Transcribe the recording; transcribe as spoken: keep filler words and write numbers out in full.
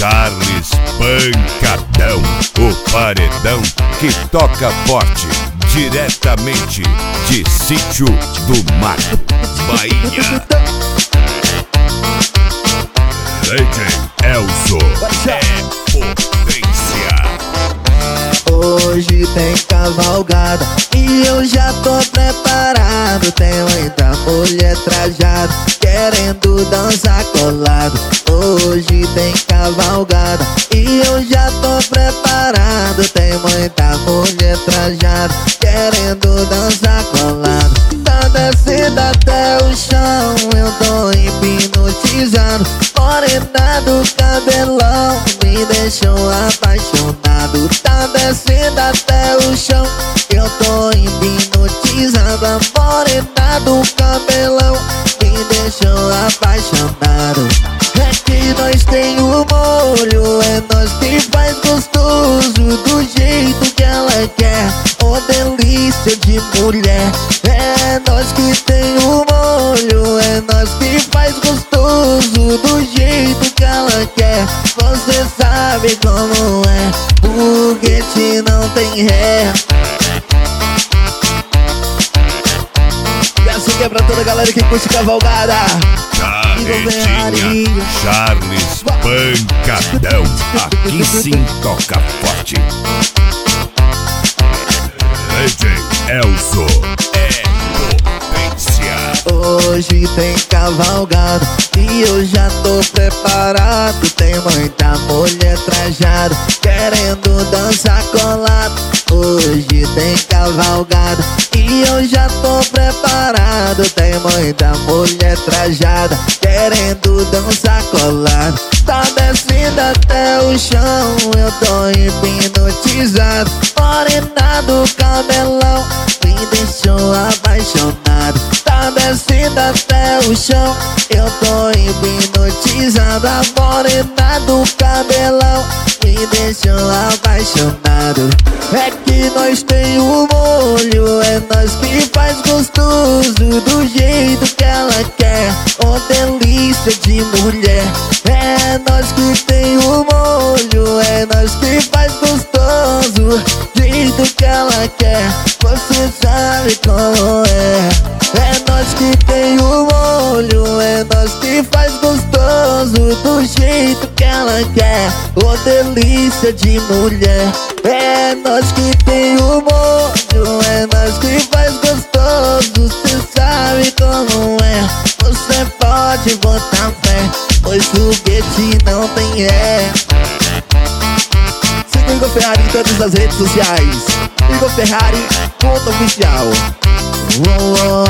Charles Pancadão, o paredão que toca forte, diretamente de Sítio do Mato, Bahia. D J Elzo é potência. Hoje tem cavalgada e eu já tô preparado. Tem muita mulher trajada querendo dançar colado. Hoje tem cavalgada e eu já tô preparado. Tem muita mulher trajada querendo dançar colado. Tá descendo até o chão, eu tô hipnotizado. Morena do cabelão me deixou apaixonado. Tá descendo até o chão, eu tô hipnotizado. A morena do cabelão me deixou apaixonado. É que nós tem o molho, é nós que faz gostoso do jeito que ela quer. Oh, delícia de mulher. É nós que tem o molho, é nós que faz gostoso do jeito que ela quer. Você sabe como é, foguete não tem ré. E assim que é pra toda a galera que curte cavalgada. Carretinha Charles Pancadão, aqui sim toca forte. D J Elzo é potência. Hoje tem cavalgada e eu já tô preparado. Tem muita mulher trajada querendo dançar colado. Hoje tem cavalgada e eu já tô preparado. Tem muita mulher trajada querendo dançar colado. Tá descendo até o chão, eu tô hipnotizado. Morena do cabelão me deixou apaixonado. Tá descendo até o chão, eu tô hipnotizado. A morena do cabelão me deixou apaixonado. É que nós tem o molho, é nós que faz gostoso do jeito que ela quer. Oh, delícia de mulher. É nós que tem o molho, é nós que faz gostoso do jeito que ela quer. Você sabe como é. É nós que tem o molho, é nós que faz gostoso do jeito que ela quer. Oh, delícia de mulher. É nós que tem o molho, é nós que faz gostoso. Cê sabe como é, você pode botar fé, pois foguete não tem ré. Siga o Igor Ferrari em todas as redes sociais. Igor Ferrari, ponto oficial. Oh, oh.